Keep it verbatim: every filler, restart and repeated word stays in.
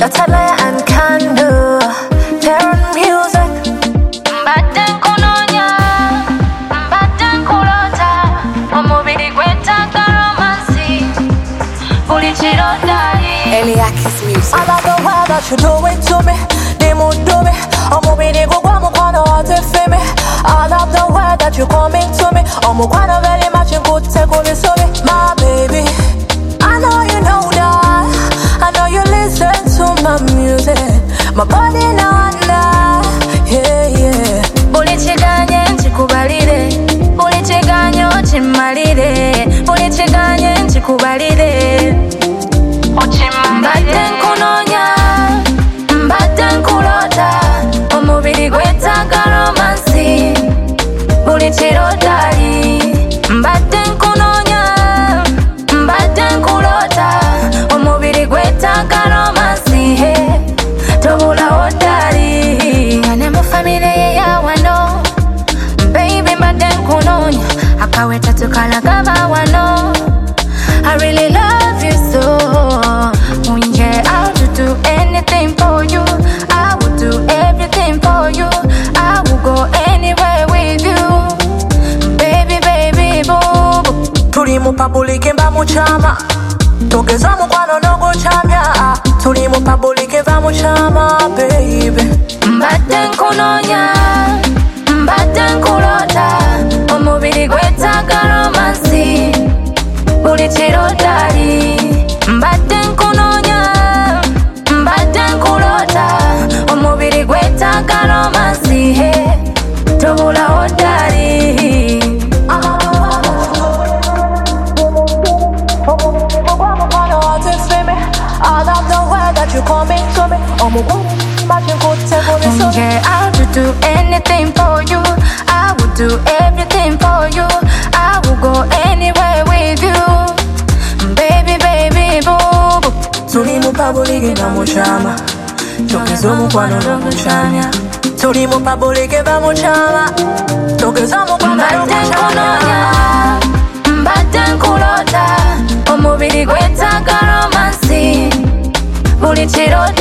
Natalia and Candle, Terran music. Mbaten kunonya, mbaten kulota, omubiri gwetaaga romansi, buli kiro ddali. Eliakis music. I love the way that you do it to me, dimudu me, omubiri gugwa mukwano watefe me. I love the way that you coming to me, omukwano very much nkutte ku bisubi. My baby, I know you know that, I know you listen to my music, my body now and now, yeah, yeah. Buli kiganye nkikubalire, buli kiganyo kimmalire, buli kiganye nkikubalire, mbadde nkunonya, mbadde nkulota, omubiri gwetaaga romansi, buli kiro ddali. Mbadde nkunonya, mbadde nkulota, omubiri gwetaaga romansi, hey, tobulawo ddali. Nga ne mu famire ye ya wano, baby mbadde nkunonya, akaweta tukalagaba wano. I really love you so, yeah, I would do anything for you, I would do everything for you, I would go anywhere with you, baby, baby, boo, boo. Tuli mu public mba muchama, togeza mukwano n'ogucamya. Tuli mu public mba muchama, baby. Mbadde nkunonya, mbadde nkulota, omubiri gwetaaga romansi, buli kiro ddali. Mbadde nkunonya, mbadde nkulota, omubiri gwetaaga romansi, hey, tobulawo ddali. I love the way that you coming to me, yeah, I would do anything for you, I would do everything for you, I would go anywhere with you, baby, baby, boo, boo. Tuli mu public nga muchama, togeza omukwano n'ogucamya. Tuli mu public nga muchama, togeza omukwano n'ogucamya. Mbadde nkulota, omubiri gwetaaga romansi, buli kiro